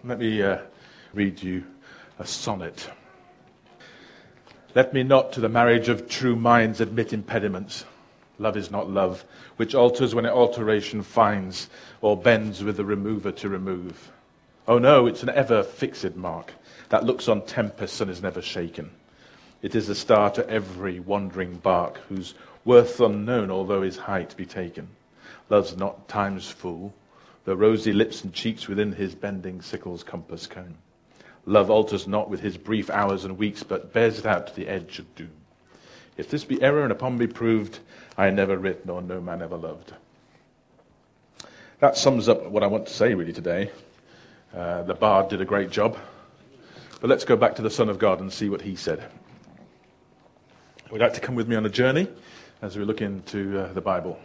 Let me read you a sonnet. Let me not to the marriage of true minds admit impediments. Love is not love, which alters when it alteration finds, or bends with the remover to remove. Oh no, it's an ever-fixed mark, that looks on tempests and is never shaken. It is the star to every wandering bark, whose worth unknown, although his height be taken. Love's not time's fool, the rosy lips and cheeks within his bending sickle's compass cone. Love alters not with his brief hours and weeks, but bears it out to the edge of doom. If this be error and upon me proved, I never writ, nor no man ever loved. That sums up what I want to say really today. The bard did a great job. But let's go back to the Son of God and see what he said. Would you like to come with me on a journey as we look into the Bible?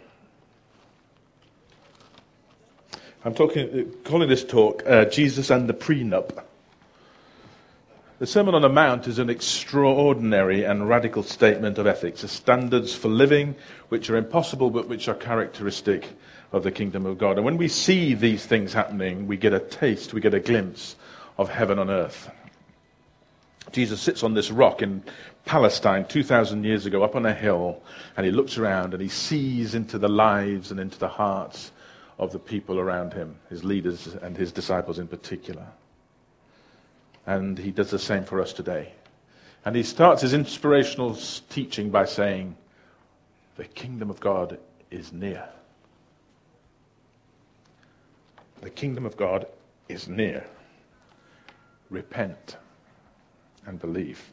I'm calling this talk Jesus and the Prenup. The Sermon on the Mount is an extraordinary and radical statement of ethics, of standards for living which are impossible but which are characteristic of the kingdom of God. And when we see these things happening, we get a taste, we get a glimpse of heaven on earth. Jesus sits on this rock in Palestine 2,000 years ago up on a hill, and he looks around and he sees into the lives and into the hearts of the people around him, his leaders and his disciples in particular. And he does the same for us today. And he starts his inspirational teaching by saying, the kingdom of God is near. The kingdom of God is near. Repent and believe.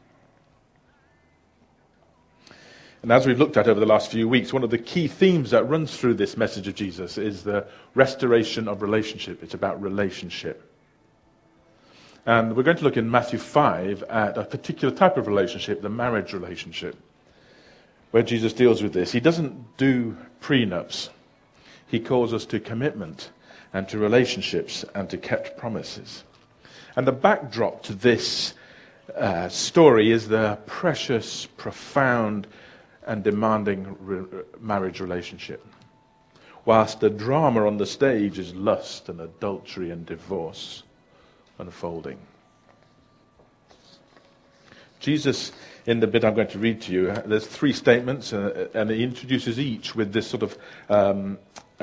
And as we've looked at over the last few weeks, one of the key themes that runs through this message of Jesus is the restoration of relationship. It's about relationship. And we're going to look in Matthew 5 at a particular type of relationship, the marriage relationship, where Jesus deals with this. He doesn't do prenups. He calls us to commitment and to relationships and to kept promises. And the backdrop to this story is the precious, profound, and demanding marriage relationship. Whilst the drama on the stage is lust and adultery and divorce unfolding. Jesus, in the bit I'm going to read to you, there's three statements, and he introduces each with this sort of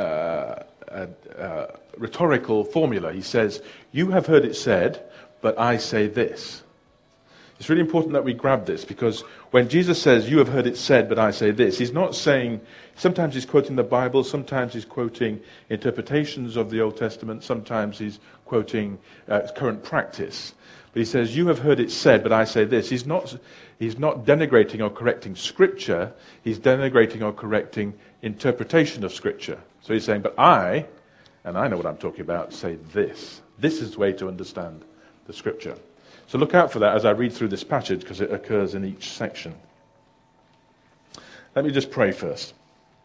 rhetorical formula. He says, you have heard it said, but I say this. It's really important that we grab this, because when Jesus says, you have heard it said, but I say this, he's not saying, sometimes he's quoting the Bible, sometimes he's quoting interpretations of the Old Testament, sometimes he's quoting current practice. But he says, you have heard it said, but I say this. He's not denigrating or correcting Scripture, he's denigrating or correcting interpretation of Scripture. So he's saying, but I, and I know what I'm talking about, say this. This is the way to understand the Scripture. So look out for that as I read through this passage, because it occurs in each section. Let me just pray first.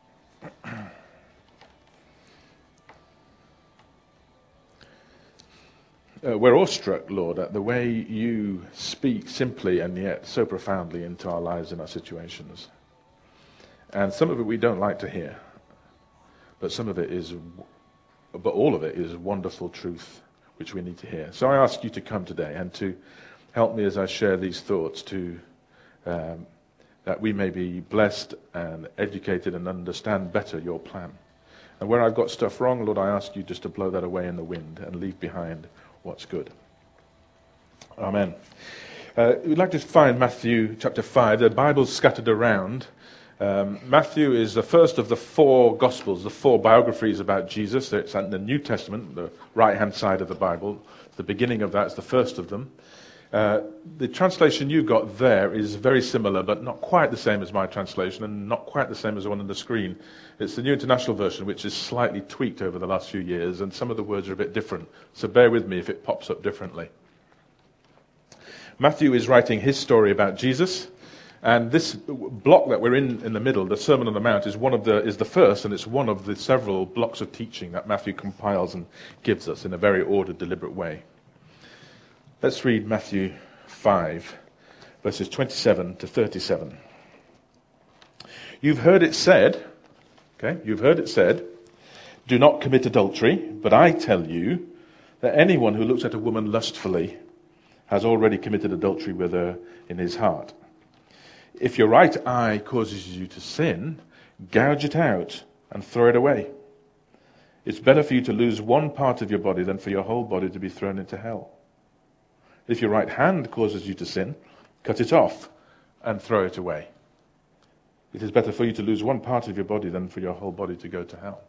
We're awestruck, Lord, at the way you speak simply and yet so profoundly into our lives and our situations. And some of it we don't like to hear, but all of it is wonderful truth which we need to hear. So I ask you to come today and to help me as I share these thoughts, to that we may be blessed and educated and understand better your plan. And where I've got stuff wrong, Lord, I ask you just to blow that away in the wind and leave behind what's good. Amen. We'd like to find Matthew chapter 5. The Bible's scattered around. Matthew is the first of the four Gospels, the four biographies about Jesus. It's in the New Testament, the right-hand side of the Bible. The beginning of that is the first of them. The translation you got there is very similar, but not quite the same as my translation, and not quite the same as the one on the screen. It's the New International Version, which is slightly tweaked over the last few years, and some of the words are a bit different. So bear with me if it pops up differently. Matthew is writing his story about Jesus. And this block that we're in the middle, the Sermon on the Mount, is the first, and it's one of the several blocks of teaching that Matthew compiles and gives us in a very ordered, deliberate way. Let's read Matthew 5, verses 27 to 37. You've heard it said, do not commit adultery, but I tell you that anyone who looks at a woman lustfully has already committed adultery with her in his heart. If your right eye causes you to sin, gouge it out and throw it away. It's better for you to lose one part of your body than for your whole body to be thrown into hell. If your right hand causes you to sin, cut it off and throw it away. It is better for you to lose one part of your body than for your whole body to go to hell.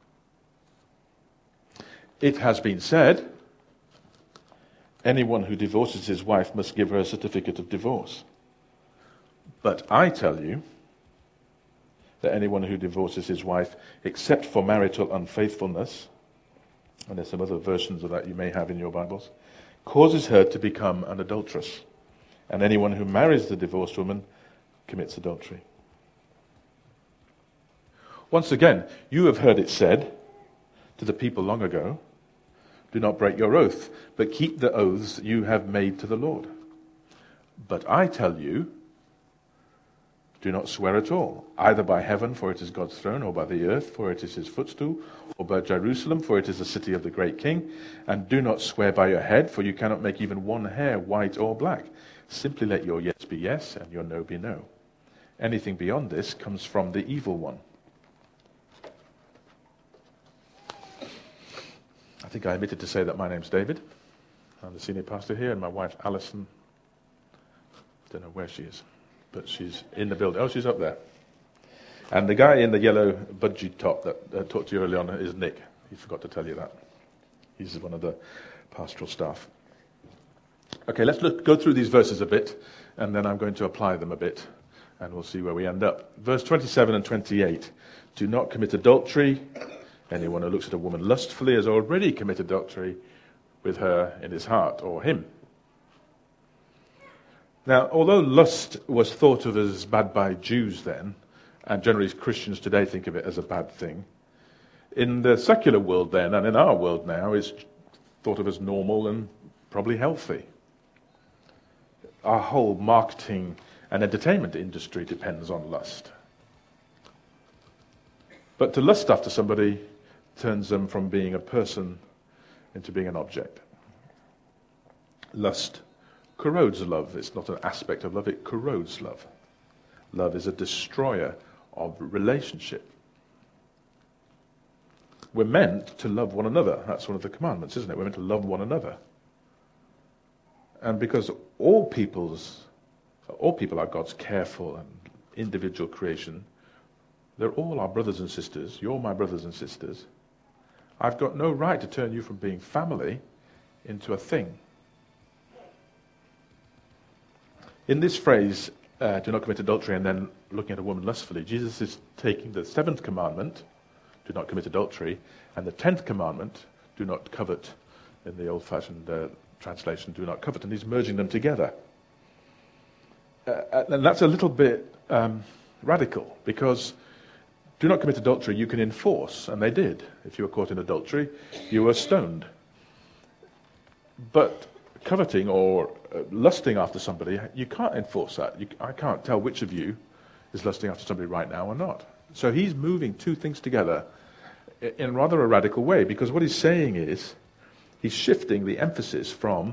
It has been said, anyone who divorces his wife must give her a certificate of divorce. But I tell you that anyone who divorces his wife, except for marital unfaithfulness, and there's some other versions of that you may have in your Bibles, causes her to become an adulteress. And anyone who marries the divorced woman commits adultery. Once again, you have heard it said to the people long ago, do not break your oath, but keep the oaths you have made to the Lord. But I tell you, do not swear at all, either by heaven, for it is God's throne, or by the earth, for it is his footstool, or by Jerusalem, for it is the city of the great king. And do not swear by your head, for you cannot make even one hair white or black. Simply let your yes be yes, and your no be no. Anything beyond this comes from the evil one. I think I omitted to say that my name's David. I'm the senior pastor here, and my wife, Alison, I don't know where she is, but she's in the building. Oh, she's up there. And the guy in the yellow budgie top that I talked to you earlier on is Nick. He forgot to tell you that. He's one of the pastoral staff. Okay, let's go through these verses a bit, and then I'm going to apply them a bit, and we'll see where we end up. Verse 27 and 28. Do not commit adultery. Anyone who looks at a woman lustfully has already committed adultery with her in his heart, or him. Now, although lust was thought of as bad by Jews then, and generally Christians today think of it as a bad thing, in the secular world then, and in our world now, it's thought of as normal and probably healthy. Our whole marketing and entertainment industry depends on lust. But to lust after somebody turns them from being a person into being an object. Lust corrodes love. It's not an aspect of love, it corrodes love. Love is a destroyer of relationship. We're meant to love one another. That's one of the commandments, isn't it? We're meant to love one another. And because all people are God's careful and individual creation, they're all our brothers and sisters. You're my brothers and sisters. I've got no right to turn you from being family into a thing. In this phrase, do not commit adultery, and then looking at a woman lustfully, Jesus is taking the 7th commandment, do not commit adultery, and the 10th commandment, do not covet, in the old-fashioned translation, do not covet, and he's merging them together. And that's a little bit radical, because do not commit adultery you can enforce, and they did. If you were caught in adultery, you were stoned. But coveting or lusting after somebody, you can't enforce that. I can't tell which of you is lusting after somebody right now or not. So he's moving two things together in rather a radical way, because what he's saying is he's shifting the emphasis from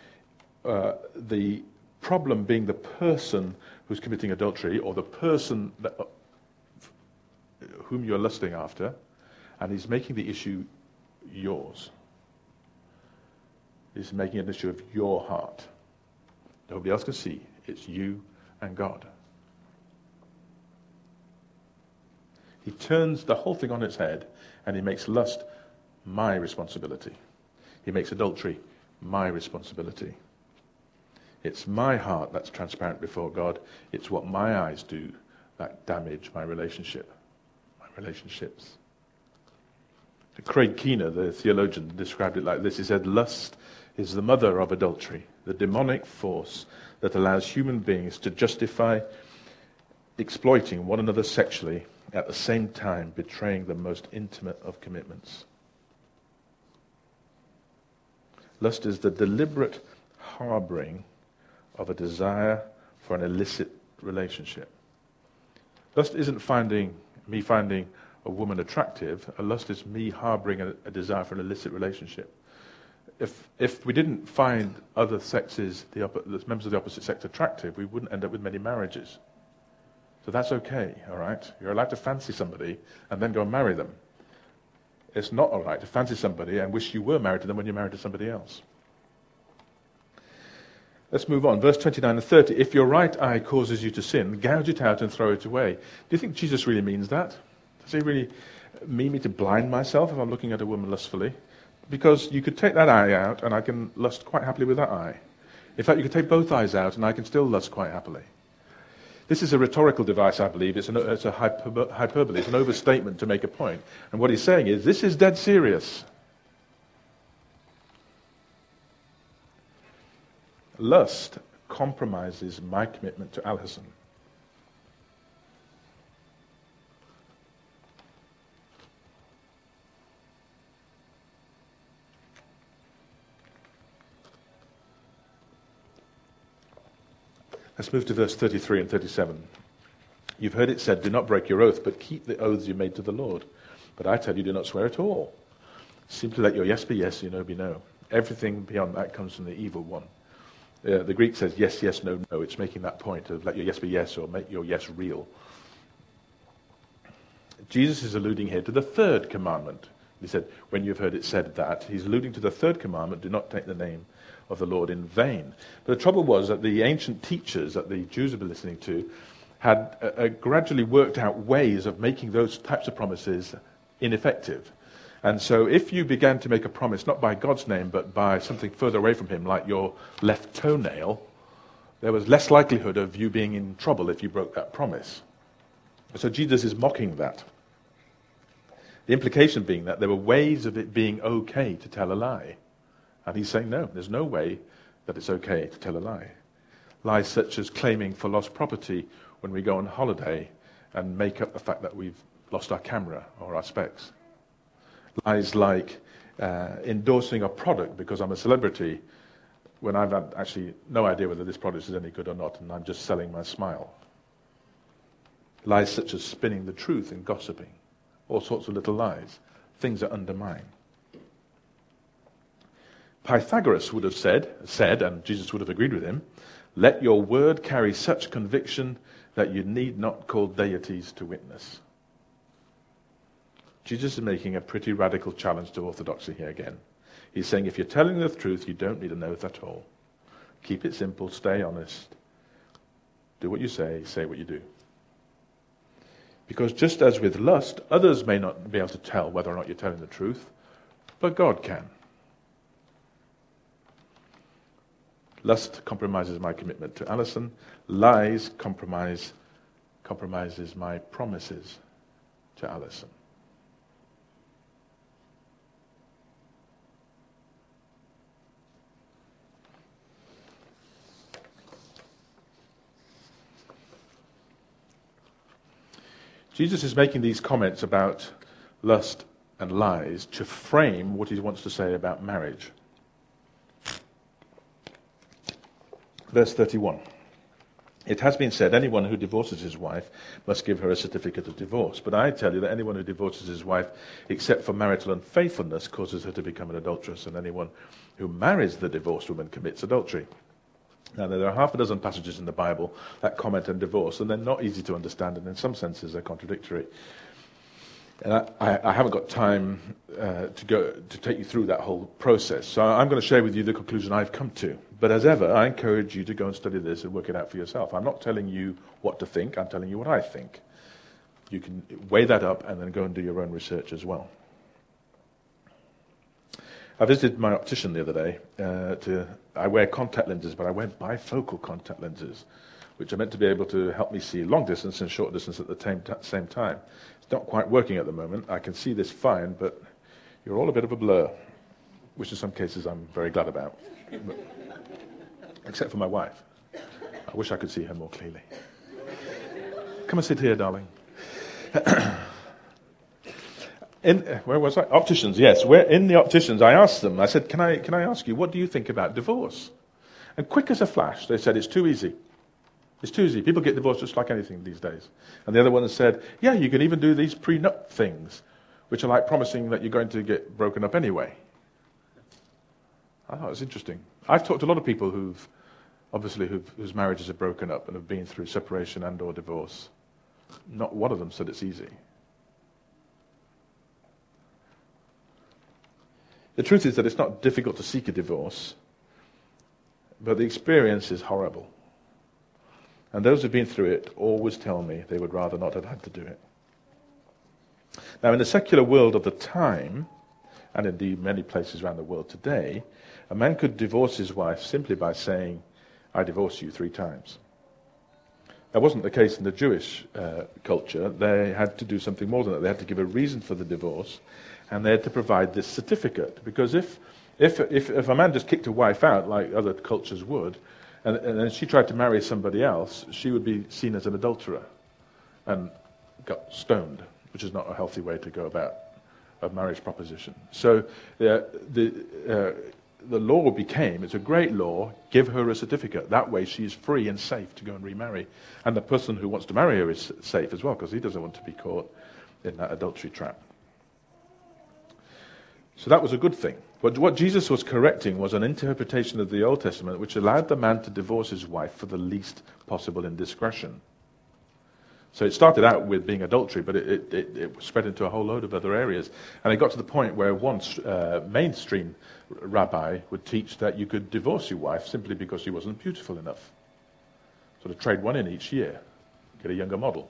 the problem being the person who's committing adultery or the person whom you're lusting after, and he's making the issue yours. He's making an issue of your heart. Nobody else can see. It's you and God. He turns the whole thing on its head, and he makes lust my responsibility. He makes adultery my responsibility. It's my heart that's transparent before God. It's what my eyes do that damage my relationships. Craig Keener, the theologian, described it like this. He said, lust is the mother of adultery, the demonic force that allows human beings to justify exploiting one another sexually, at the same time betraying the most intimate of commitments. Lust is the deliberate harboring of a desire for an illicit relationship. Lust isn't me finding a woman attractive. A lust is me harboring a desire for an illicit relationship. if we didn't find other sexes, the members of the opposite sex attractive, we wouldn't end up with many marriages. So that's okay, all right? You're allowed to fancy somebody and then go and marry them. It's not all right to fancy somebody and wish you were married to them when you're married to somebody else. Let's move on. Verse 29 and 30. If your right eye causes you to sin, gouge it out and throw it away. Do you think Jesus really means that? Does he really mean me to blind myself if I'm looking at a woman lustfully? Because you could take that eye out and I can lust quite happily with that eye. In fact, you could take both eyes out and I can still lust quite happily. This is a rhetorical device, I believe. It's a hyperbole. It's an overstatement to make a point. And what he's saying is, this is dead serious. Lust compromises my commitment to Alison. Let's move to verse 33 and 37. You've heard it said, do not break your oath, but keep the oaths you made to the Lord. But I tell you, do not swear at all. Simply let your yes be yes, your no be no. Everything beyond that comes from the evil one. The Greek says yes, yes, no, no. It's making that point of let your yes be yes or make your yes real. Jesus is alluding here to the third commandment. He said, when you've heard it said that, he's alluding to the third commandment, do not take the name of the Lord in vain. But the trouble was that the ancient teachers that the Jews had been listening to had gradually worked out ways of making those types of promises ineffective. And so if you began to make a promise, not by God's name, but by something further away from him, like your left toenail, there was less likelihood of you being in trouble if you broke that promise. So Jesus is mocking that. The implication being that there were ways of it being okay to tell a lie. And he's saying, no, there's no way that it's okay to tell a lie. Lies such as claiming for lost property when we go on holiday and make up the fact that we've lost our camera or our specs. Lies like endorsing a product because I'm a celebrity when I've had actually no idea whether this product is any good or not, and I'm just selling my smile. Lies such as spinning the truth and gossiping. All sorts of little lies. Things that undermine. Pythagoras would have said, and Jesus would have agreed with him, let your word carry such conviction that you need not call deities to witness. Jesus is making a pretty radical challenge to orthodoxy here again. He's saying if you're telling the truth, you don't need an oath at all. Keep it simple, stay honest. Do what you say what you do. Because just as with lust, others may not be able to tell whether or not you're telling the truth, but God can. Lust compromises my commitment to Alison. Lies compromises my promises to Alison. Jesus is making these comments about lust and lies to frame what he wants to say about marriage. Verse 31. It has been said, anyone who divorces his wife must give her a certificate of divorce. But I tell you that anyone who divorces his wife except for marital unfaithfulness causes her to become an adulteress, and anyone who marries the divorced woman commits adultery. Now, there are half a dozen passages in the Bible that comment on divorce, and they're not easy to understand, and in some senses they're contradictory. And I haven't got time to take you through that whole process, so I'm going to share with you the conclusion I've come to. But as ever, I encourage you to go and study this and work it out for yourself. I'm not telling you what to think, I'm telling you what I think. You can weigh that up and then go and do your own research as well. I visited my optician the other day. I wear contact lenses, but I wear bifocal contact lenses, which are meant to be able to help me see long distance and short distance at the same time. It's not quite working at the moment. I can see this fine, but you're all a bit of a blur, which in some cases I'm very glad about. But, except for my wife. I wish I could see her more clearly. Come and sit here, darling. Where was I? Opticians, yes. In the opticians, I asked them, I said, can I ask you, what do you think about divorce? And quick as a flash, they said, it's too easy. It's too easy. People get divorced just like anything these days. And the other one said, yeah, you can even do these prenup things, which are like promising that you're going to get broken up anyway. I thought it was interesting. I've talked to a lot of people whose marriages are broken up and have been through separation and or divorce. Not one of them said it's easy. The truth is that it's not difficult to seek a divorce, but the experience is horrible. And those who've been through it always tell me they would rather not have had to do it. Now, in the secular world of the time, and indeed many places around the world today, a man could divorce his wife simply by saying, "I divorce you 3 times." That wasn't the case in the Jewish culture. They had to do something more than that. They had to give a reason for the divorce, and they had to provide this certificate. Because if a man just kicked a wife out, like other cultures would, and then she tried to marry somebody else, she would be seen as an adulterer and got stoned, which is not a healthy way to go about a marriage proposition. So the law became, it's a great law, give her a certificate. That way she's free and safe to go and remarry. And the person who wants to marry her is safe as well, because he doesn't want to be caught in that adultery trap. So that was a good thing. But what Jesus was correcting was an interpretation of the Old Testament which allowed the man to divorce his wife for the least possible indiscretion. So it started out with being adultery, but it spread into a whole load of other areas. And it got to the point where one mainstream rabbi would teach that you could divorce your wife simply because she wasn't beautiful enough. Sort of trade one in each year, get a younger model.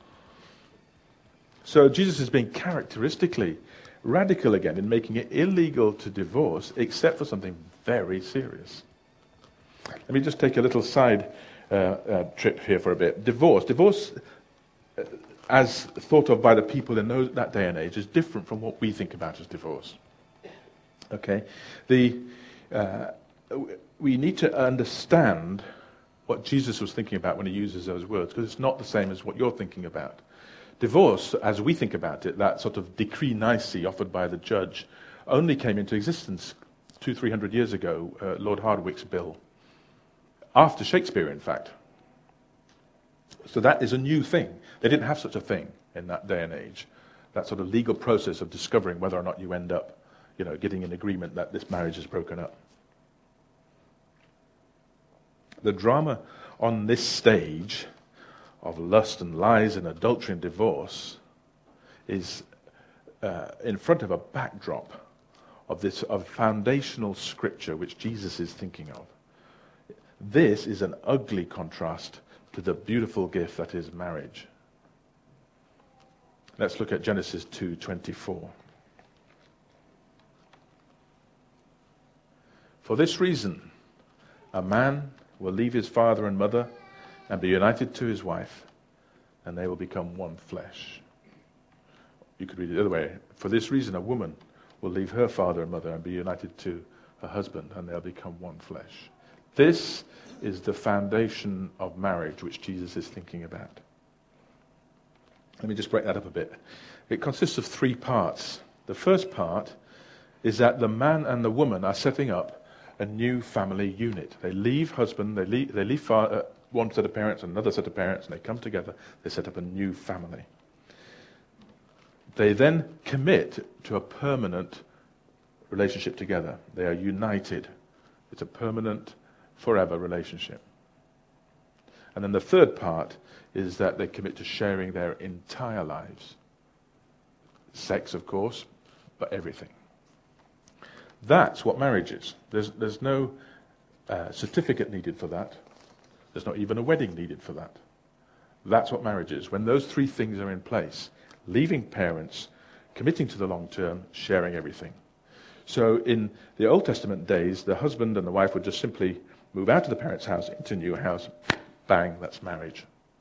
So Jesus is being characteristically radical again in making it illegal to divorce except for something very serious. Let me just take a little side trip here for a bit. Divorce, as thought of by the people in that day and age, is different from what we think about as divorce. Okay, we need to understand what Jesus was thinking about when he uses those words, because it's not the same as what you're thinking about. Divorce, as we think about it, that sort of decree nisi offered by the judge, only came into existence 200-300 years ago, Lord Hardwicke's bill, after Shakespeare, in fact. So that is a new thing. They didn't have such a thing in that day and age. That sort of legal process of discovering whether or not you end up, getting an agreement that this marriage is broken up. The drama on this stage of lust and lies and adultery and divorce is in front of a backdrop of foundational scripture which Jesus is thinking of. This is an ugly contrast to the beautiful gift that is marriage. Let's look at Genesis 2:24. For this reason, a man will leave his father and mother and be united to his wife, and they will become one flesh. You could read it the other way. For this reason, a woman will leave her father and mother and be united to her husband, and they'll become one flesh. This is the foundation of marriage which Jesus is thinking about. Let me just break that up a bit. It consists of 3 parts. The first part is that the man and the woman are setting up a new family unit. They leave husband, they leave one set of parents, another set of parents, and they come together, they set up a new family. They then commit to a permanent relationship together. They are united. It's a permanent, forever relationship. And then the third part is that they commit to sharing their entire lives. Sex, of course, but everything. That's what marriage is. There's no certificate needed for that. There's not even a wedding needed for that. That's what marriage is. When those 3 things are in place, leaving parents, committing to the long term, sharing everything. So in the Old Testament days, the husband and the wife would just simply move out of the parents' house into a new house. Bang, that's marriage.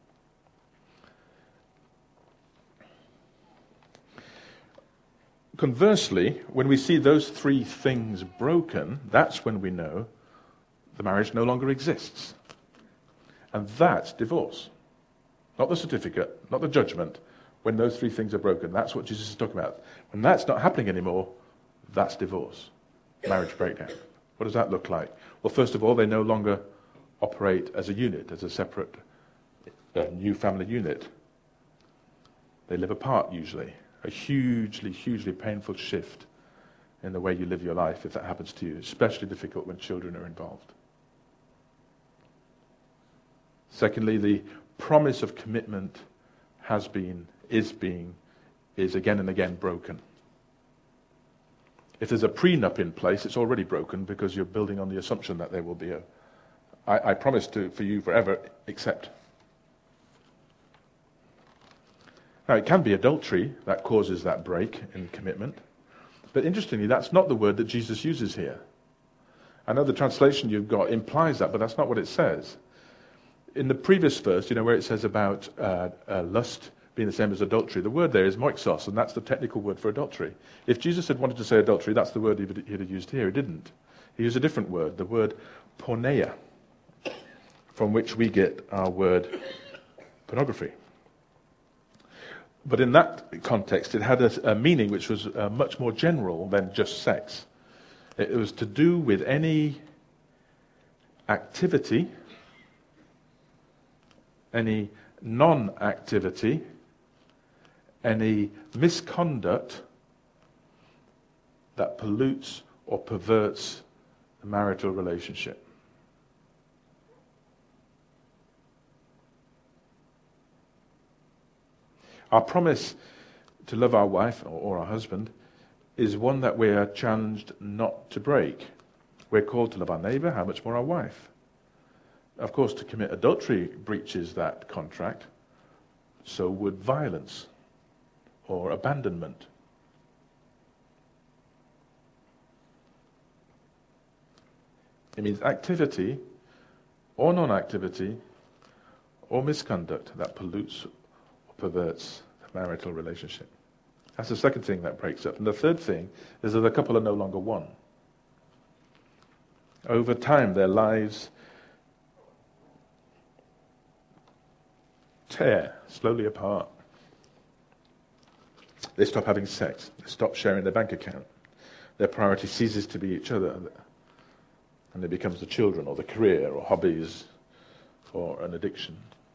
Conversely, when we see those 3 things broken, that's when we know the marriage no longer exists. And that's divorce. Not the certificate, not the judgment. When those 3 things are broken, that's what Jesus is talking about. When that's not happening anymore, that's divorce. Marriage breakdown. What does that look like? Well, first of all, they no longer operate as a unit, as a separate new family unit. They live apart usually. A hugely, hugely painful shift in the way you live your life if that happens to you, especially difficult when children are involved. Secondly, the promise of commitment is again and again broken. If there's a prenup in place, it's already broken because you're building on the assumption that there will be I promise for you forever, except. Now, it can be adultery that causes that break in commitment. But interestingly, that's not the word that Jesus uses here. I know the translation you've got implies that, but that's not what it says. In the previous verse, where it says about lust being the same as adultery, the word there is moixos, and that's the technical word for adultery. If Jesus had wanted to say adultery, that's the word he'd have used here. He didn't. He used a different word, the word porneia, from which we get our word pornography. But in that context, it had a meaning which was much more general than just sex. It was to do with any activity, any non-activity, any misconduct that pollutes or perverts the marital relationship. Our promise to love our wife or our husband is one that we are challenged not to break. We're called to love our neighbour, how much more our wife. Of course, to commit adultery breaches that contract. So would violence or abandonment. It means activity or non-activity or misconduct that pollutes perverts the marital relationship. That's the second thing that breaks up. And the third thing is that the couple are no longer one. Over time, their lives tear slowly apart. They stop having sex. They stop sharing their bank account. Their priority ceases to be each other. And it becomes the children or the career or hobbies or an addiction.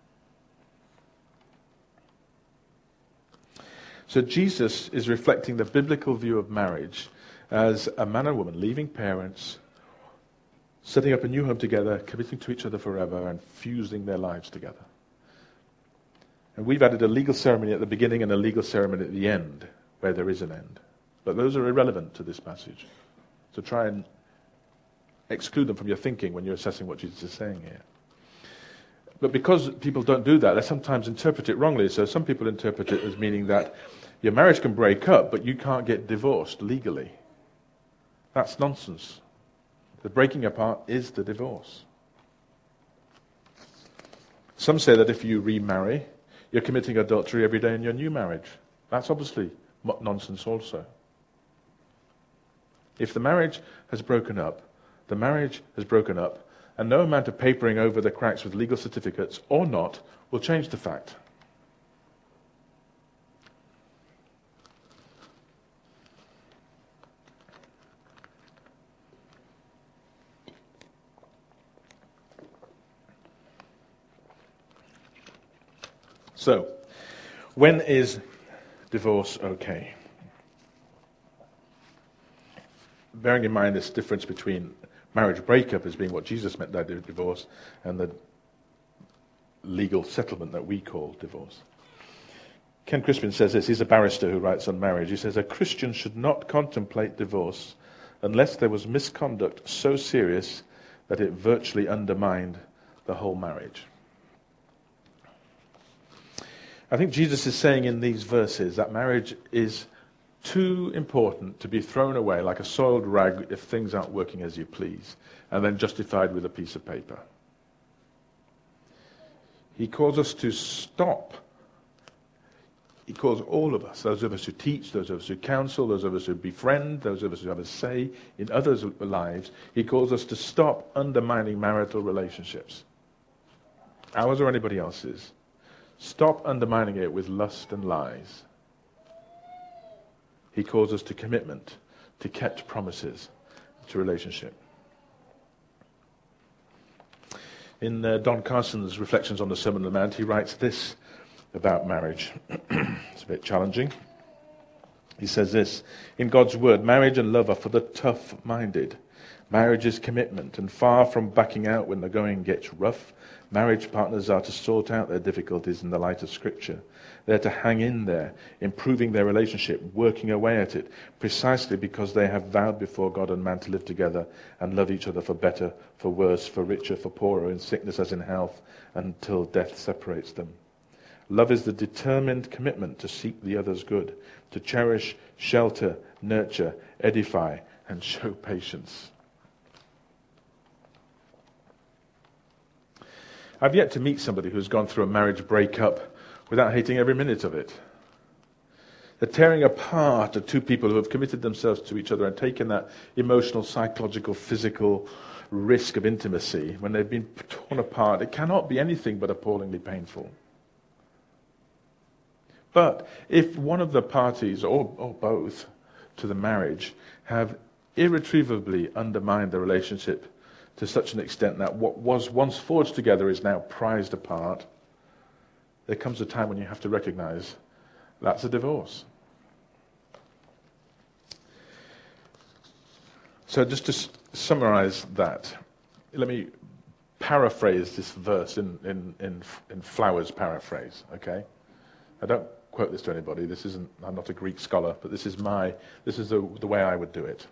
So Jesus is reflecting the biblical view of marriage as a man and woman leaving parents, setting up a new home together, committing to each other forever, and fusing their lives together. And we've added a legal ceremony at the beginning and a legal ceremony at the end, where there is an end. But those are irrelevant to this passage. So try and exclude them from your thinking when you're assessing what Jesus is saying here. But because people don't do that, they sometimes interpret it wrongly. So some people interpret it as meaning that your marriage can break up, but you can't get divorced legally. That's nonsense. The breaking apart is the divorce. Some say that if you remarry, you're committing adultery every day in your new marriage. That's obviously nonsense also. If the marriage has broken up, the marriage has broken up, and no amount of papering over the cracks with legal certificates or not will change the fact. So, when is divorce okay? Bearing in mind this difference between marriage breakup as being what Jesus meant by divorce and the legal settlement that we call divorce. Ken Crispin says this. He's a barrister who writes on marriage. He says, a Christian should not contemplate divorce unless there was misconduct so serious that it virtually undermined the whole marriage. I think Jesus is saying in these verses that marriage is too important to be thrown away like a soiled rag if things aren't working as you please, and then justified with a piece of paper. He calls us to stop. He calls all of us, those of us who teach, those of us who counsel, those of us who befriend, those of us who have a say in others' lives, he calls us to stop undermining marital relationships. Ours or anybody else's. Stop undermining it with lust and lies. He calls us to commitment, to kept promises, to relationship. In Don Carson's Reflections on the Sermon on the Mount, he writes this about marriage. It's a bit challenging. He says this, in God's word, marriage and love are for the tough-minded. Marriage is commitment, and far from backing out when the going gets rough, marriage partners are to sort out their difficulties in the light of Scripture. They're to hang in there, improving their relationship, working away at it, precisely because they have vowed before God and man to live together and love each other for better, for worse, for richer, for poorer, in sickness as in health, until death separates them. Love is the determined commitment to seek the other's good, to cherish, shelter, nurture, edify, and show patience. I've yet to meet somebody who's gone through a marriage breakup without hating every minute of it. The tearing apart of two people who have committed themselves to each other and taken that emotional, psychological, physical risk of intimacy, when they've been torn apart, it cannot be anything but appallingly painful. But if one of the parties, or both, to the marriage have irretrievably undermined the relationship to such an extent that what was once forged together is now prized apart, there comes a time when you have to recognize that's a divorce. So just to summarize that, let me paraphrase this verse in Flowers' paraphrase, okay? I don't quote this to anybody. I'm not a Greek scholar, but this is the way I would do it.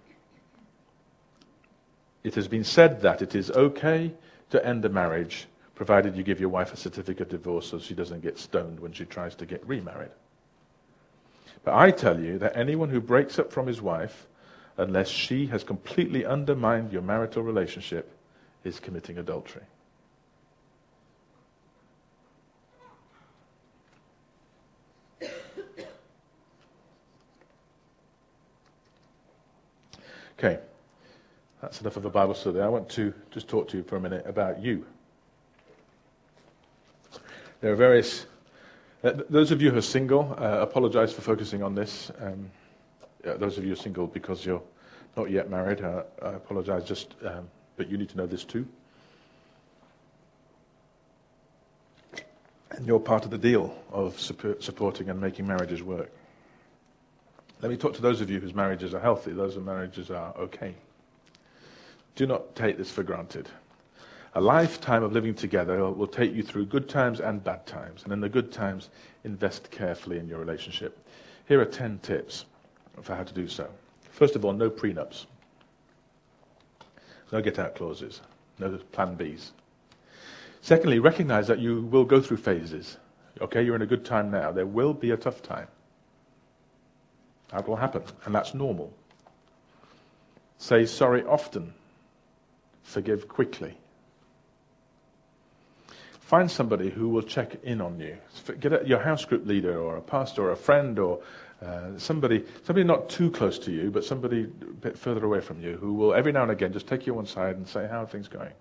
It has been said that it is okay to end a marriage provided you give your wife a certificate of divorce so she doesn't get stoned when she tries to get remarried. But I tell you that anyone who breaks up from his wife, unless she has completely undermined your marital relationship, is committing adultery. Okay. That's enough of a Bible study. I want to just talk to you for a minute about you. There are various... those of you who are single, apologize for focusing on this. Those of you who are single because you're not yet married, I apologize, but you need to know this too. And you're part of the deal of supporting and making marriages work. Let me talk to those of you whose marriages are healthy, those whose marriages are okay. Do not take this for granted. A lifetime of living together will take you through good times and bad times. And in the good times, invest carefully in your relationship. Here are 10 tips for how to do so. First of all, no prenups. No get-out clauses. No plan Bs. Secondly, recognize that you will go through phases. Okay, you're in a good time now. There will be a tough time. That will happen, and that's normal. Say sorry often. Forgive quickly. Find somebody who will check in on you. Get your house group leader or a pastor or a friend or somebody not too close to you, but somebody a bit further away from you who will every now and again just take you one side and say, how are things going?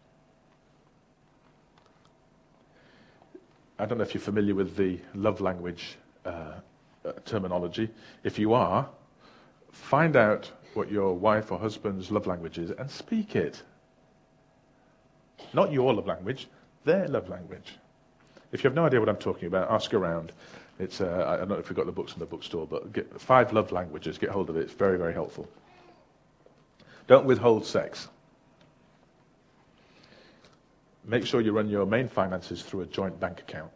I don't know if you're familiar with the love language terminology. If you are, find out what your wife or husband's love language is and speak it. Not your love language, their love language. If you have no idea what I'm talking about, ask around. It's I don't know if we've got the books in the bookstore, but get 5 love languages, get hold of it. It's very, very helpful. Don't withhold sex. Make sure you run your main finances through a joint bank account.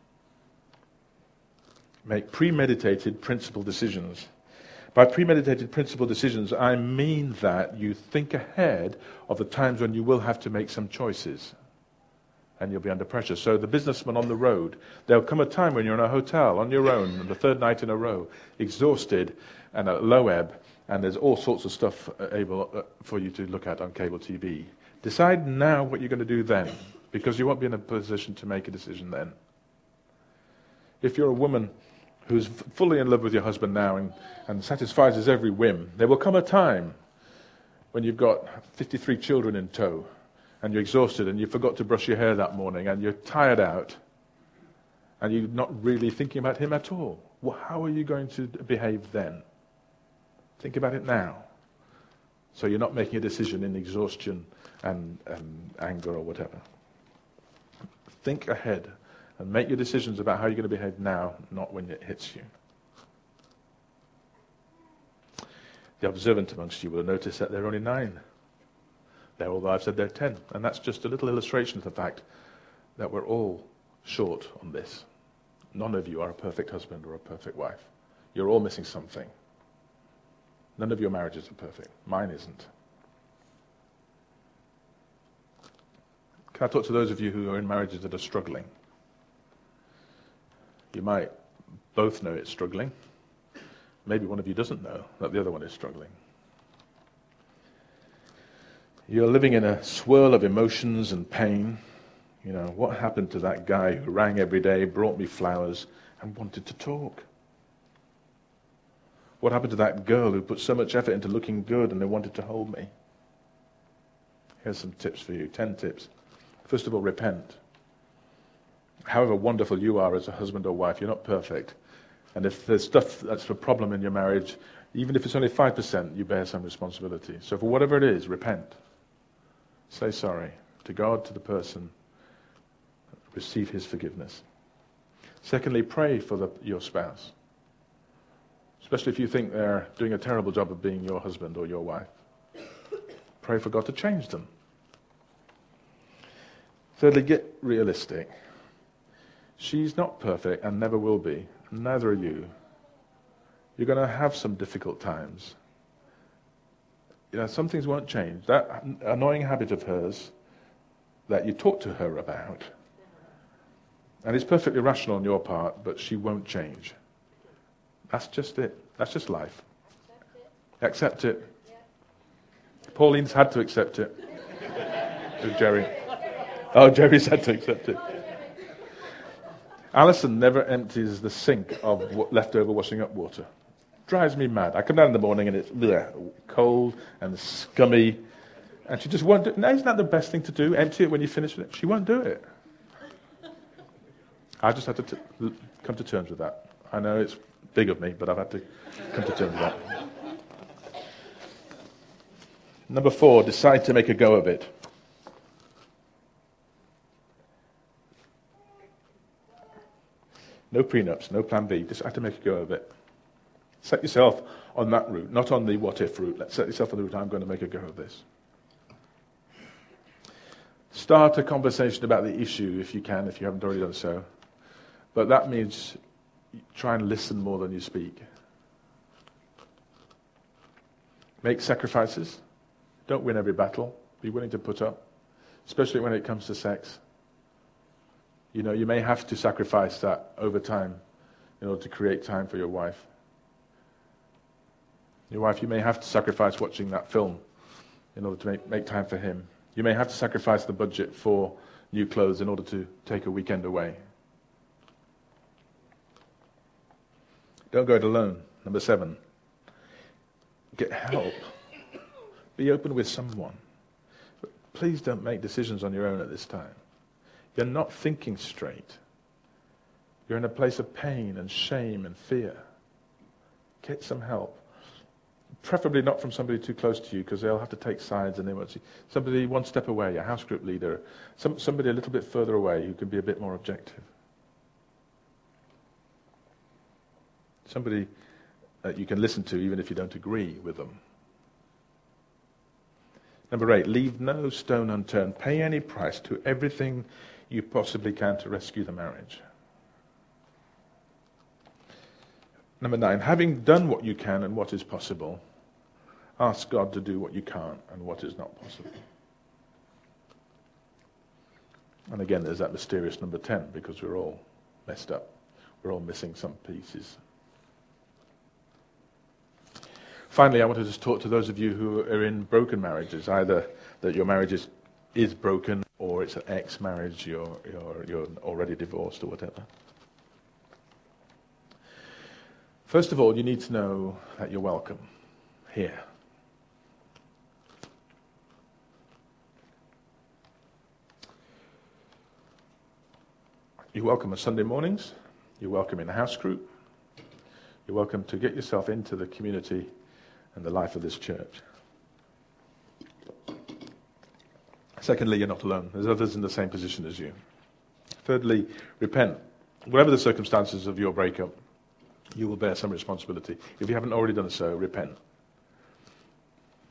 Make premeditated, principled decisions. By premeditated, principled decisions, I mean that you think ahead of the times when you will have to make some choices. And you'll be under pressure. So the businessman on the road, there'll come a time when you're in a hotel on your own, and the 3rd night in a row, exhausted and at low ebb, and there's all sorts of stuff able for you to look at on cable TV. Decide now what you're going to do then, because you won't be in a position to make a decision then. If you're a woman who's fully in love with your husband now and satisfies his every whim, there will come a time when you've got 53 children in tow, and you're exhausted, and you forgot to brush your hair that morning, and you're tired out, and you're not really thinking about him at all. Well, how are you going to behave then? Think about it now. So you're not making a decision in exhaustion and anger or whatever. Think ahead and make your decisions about how you're going to behave now, not when it hits you. The observant amongst you will notice that there are only 9 there, although I've said there are 10. And that's just a little illustration of the fact that we're all short on this. None of you are a perfect husband or a perfect wife. You're all missing something. None of your marriages are perfect. Mine isn't. Can I talk to those of you who are in marriages that are struggling? You might both know it's struggling. Maybe one of you doesn't know that the other one is struggling. You're living in a swirl of emotions and pain. You know, what happened to that guy who rang every day, brought me flowers, and wanted to talk? What happened to that girl who put so much effort into looking good and they wanted to hold me? Here's some tips for you, 10 tips. First of all, repent. However wonderful you are as a husband or wife, you're not perfect. And if there's stuff that's a problem in your marriage, even if it's only 5%, you bear some responsibility. So for whatever it is, repent. Say sorry to God, to the person. Receive his forgiveness. Secondly, pray for your spouse. Especially if you think they're doing a terrible job of being your husband or your wife. Pray for God to change them. Thirdly, get realistic. She's not perfect and never will be. Neither are you. You're going to have some difficult times. You know, some things won't change. That annoying habit of hers that you talk to her about, and it's perfectly rational on your part, but she won't change. That's just it. That's just life. Accept it. Pauline's had to accept it. To Jerry. Oh, Jerry's had to accept it. Alison never empties the sink of leftover washing up water. Drives me mad. I come down in the morning and it's cold and scummy, and she just won't do it. Now, isn't that the best thing to do? Empty it when you finish with it. She won't do it. I just had to come to terms with that. I know it's big of me, but I've had to come to terms with that. Number 4, decide to make a go of it. No prenups, no plan B. Just have to make a go of it. Set yourself on that route, not on the what-if route. Let's set yourself on the route, I'm going to make a go of this. Start a conversation about the issue if you can, if you haven't already done so. But that means try and listen more than you speak. Make sacrifices. Don't win every battle. Be willing to put up, especially when it comes to sex. You know, you may have to sacrifice that over time in order to create time for your wife. Your wife, you may have to sacrifice watching that film in order to make time for him. You may have to sacrifice the budget for new clothes in order to take a weekend away. Don't go it alone. Number 7, get help. Be open with someone. But please don't make decisions on your own at this time. You're not thinking straight. You're in a place of pain and shame and fear. Get some help. Preferably not from somebody too close to you, because they'll have to take sides and they won't see. Somebody one step away, a house group leader, somebody a little bit further away who can be a bit more objective. Somebody that you can listen to even if you don't agree with them. Number 8, leave no stone unturned. Pay any price, to everything you possibly can to rescue the marriage. Number 9, having done what you can and what is possible, ask God to do what you can't and what is not possible. And again, there's that mysterious number 10, because we're all messed up. We're all missing some pieces. Finally, I want to just talk to those of you who are in broken marriages, either that your marriage is broken or it's an ex-marriage, you're already divorced or whatever. First of all, you need to know that you're welcome here. You're welcome on Sunday mornings. You're welcome in a house group. You're welcome to get yourself into the community and the life of this church. Secondly, you're not alone. There's others in the same position as you. Thirdly, repent. Whatever the circumstances of your breakup, you will bear some responsibility. If you haven't already done so, repent.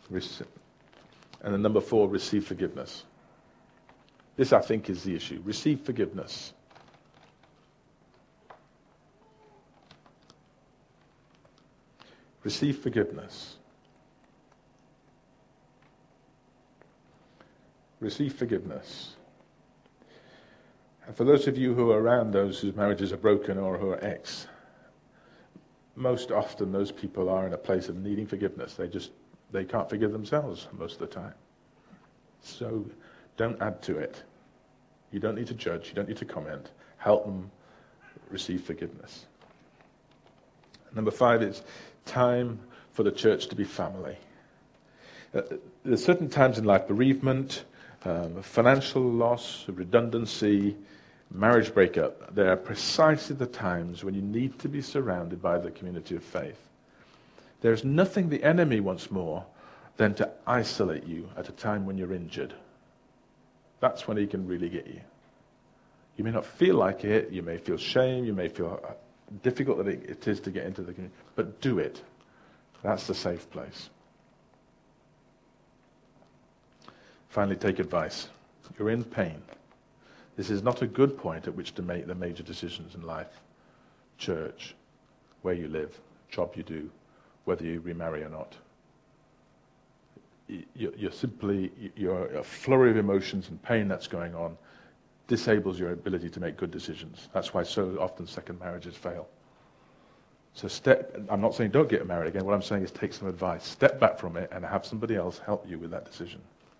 And then number 4, receive forgiveness. This, I think, is the issue. Receive forgiveness. Receive forgiveness. Receive forgiveness. And for those of you who are around those whose marriages are broken or who are ex, most often those people are in a place of needing forgiveness. They can't forgive themselves most of the time. So don't add to it. You don't need to judge. You don't need to comment. Help them receive forgiveness. Number 5 is time for the church to be family. There's certain times in life, bereavement, financial loss, redundancy, marriage breakup. They are precisely the times when you need to be surrounded by the community of faith. There's nothing the enemy wants more than to isolate you at a time when you're injured. That's when he can really get you. You may not feel like it, you may feel shame, you may feel difficult that it is to get into the community, but do it. That's the safe place. Finally, take advice. You're in pain. This is not a good point at which to make the major decisions in life. Church, where you live, job you do, whether you remarry or not. You're a flurry of emotions and pain that's going on disables your ability to make good decisions. That's why so often second marriages fail. So I'm not saying don't get married again. What I'm saying is take some advice. Step back from it and have somebody else help you with that decision.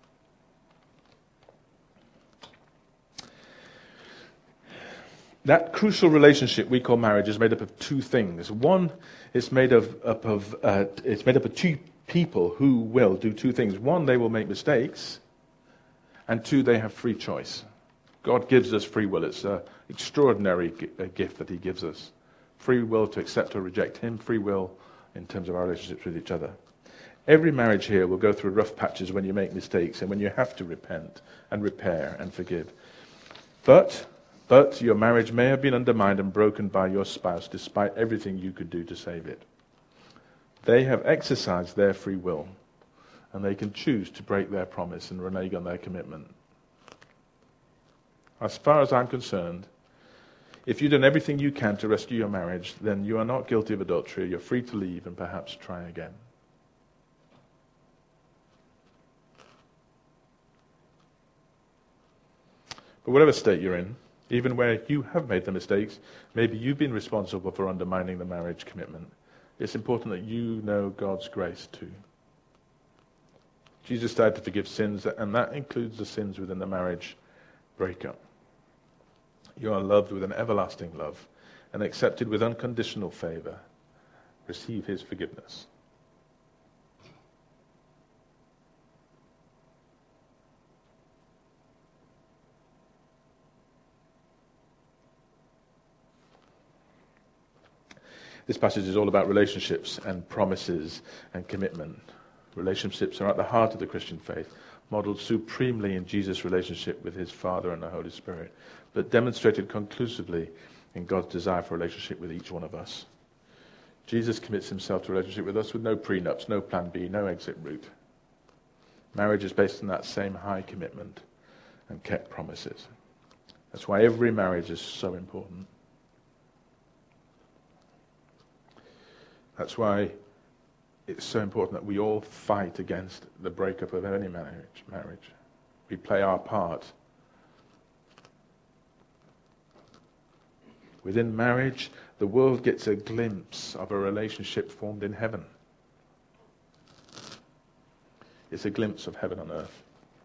That crucial relationship we call marriage is made up of 2 things. One, it's made up of 2 people who will do 2 things. One, they will make mistakes, and 2, they have free choice. God gives us free will. It's an extraordinary gift that he gives us. Free will to accept or reject him, free will in terms of our relationships with each other. Every marriage here will go through rough patches when you make mistakes and when you have to repent and repair and forgive. But your marriage may have been undermined and broken by your spouse despite everything you could do to save it. They have exercised their free will, and they can choose to break their promise and renege on their commitment. As far as I'm concerned, if you've done everything you can to rescue your marriage, then you are not guilty of adultery. You're free to leave and perhaps try again. But whatever state you're in, even where you have made the mistakes, maybe you've been responsible for undermining the marriage commitment, it's important that you know God's grace too. Jesus died to forgive sins, and that includes the sins within the marriage breakup. You are loved with an everlasting love and accepted with unconditional favor. Receive his forgiveness. This passage is all about relationships and promises and commitment. Relationships are at the heart of the Christian faith, modeled supremely in Jesus' relationship with his Father and the Holy Spirit, but demonstrated conclusively in God's desire for a relationship with each one of us. Jesus commits himself to a relationship with us with no prenups, no plan B, no exit route. Marriage is based on that same high commitment and kept promises. That's why every marriage is so important. That's why it's so important that we all fight against the breakup of any marriage. We play our part. Within marriage, the world gets a glimpse of a relationship formed in heaven. It's a glimpse of heaven on earth.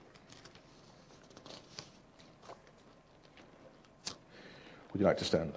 Would you like to stand?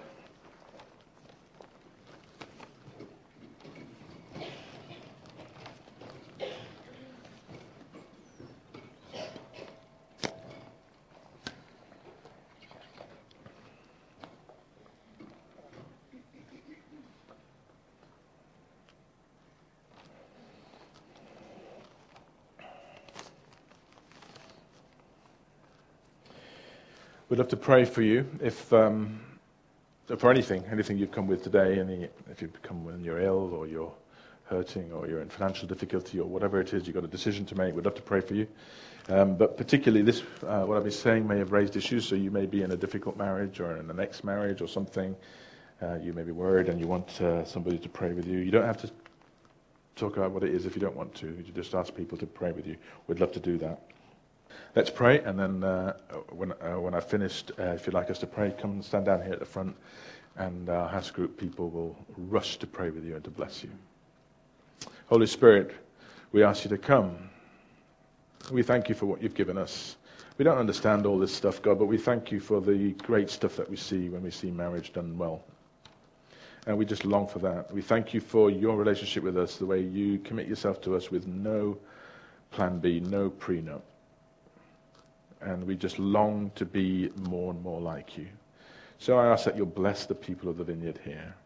We'd love to pray for you if for anything you've come with today, if you've come when you're ill or you're hurting, or you're in financial difficulty, or whatever it is, you've got a decision to make, we'd love to pray for you. But particularly this, what I've been saying may have raised issues, so you may be in a difficult marriage or in the next marriage or something. You may be worried and you want somebody to pray with you. You don't have to talk about what it is if you don't want to. You just ask people to pray with you. We'd love to do that. Let's pray, and then when I've finished, if you'd like us to pray, come and stand down here at the front, and our house group people will rush to pray with you and to bless you. Holy Spirit, we ask you to come. We thank you for what you've given us. We don't understand all this stuff, God, but we thank you for the great stuff that we see when we see marriage done well. And we just long for that. We thank you for your relationship with us, the way you commit yourself to us with no plan B, no prenup. And we just long to be more and more like you. So I ask that you'll bless the people of the vineyard here.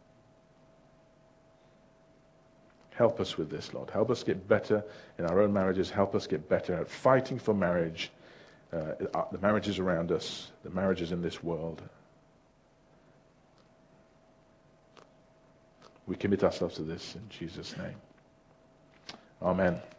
Help us with this, Lord. Help us get better in our own marriages. Help us get better at fighting for marriage, the marriages around us, the marriages in this world. We commit ourselves to this in Jesus' name. Amen.